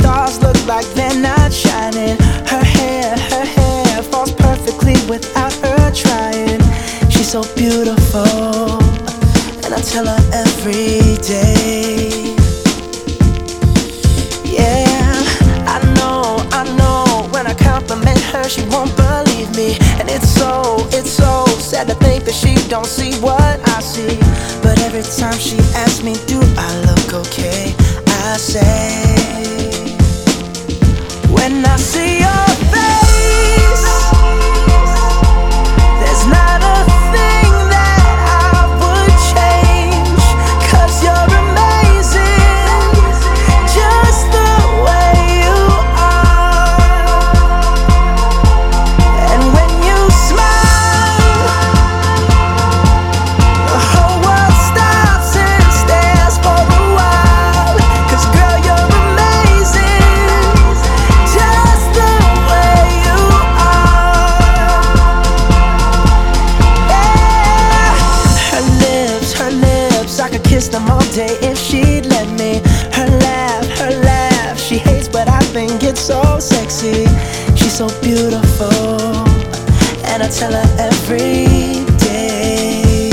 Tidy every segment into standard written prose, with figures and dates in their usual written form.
stars look like they're not shining. Her hair falls perfectly without her trying. She's so beautiful, and I tell her every day. Yeah, I know, when I compliment her, she won't believe me. And it's so sad to think that she don't see what I see. But every time she asks me, do I look okay, I say, when I see your face, there's not a thing that I would change. 'Cause you're amazing, just the way you are. And when you smile, the whole world stops and stares for a while. 'Cause girl, you're amazing, just the way you are. Yeah. Her lips, I could kiss them all day if she'd let me. Her laugh, she hates but I think it's so sexy. She's so beautiful, and I tell her every day.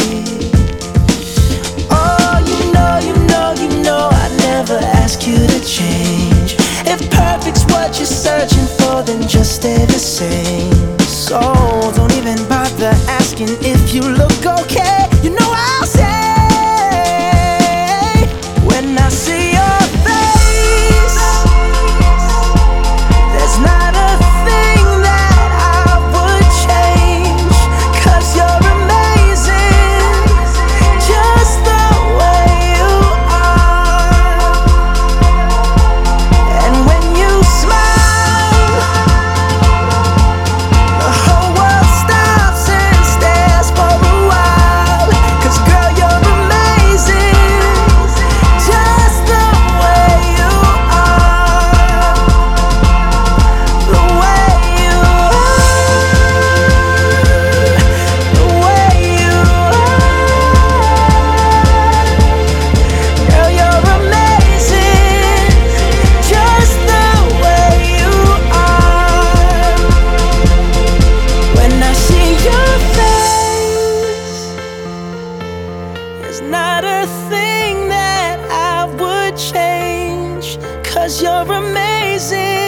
Oh, you know, I never ask you to change. If perfect's what you're searching for, then just stay the same. So don't even bother asking if you look okay. You know I'll say, when I see your face, there's not a thing that I would change. 'Cause you're amazing, just the way you are. And when you smile, the whole world stops and stares for a while. 'Cause girl, you're amazing, just the way you are. The way you are, the way you are. Girl, you're amazing, just the way you are. When I see your face, there's not a thing that I would change. 'Cause you're amazing.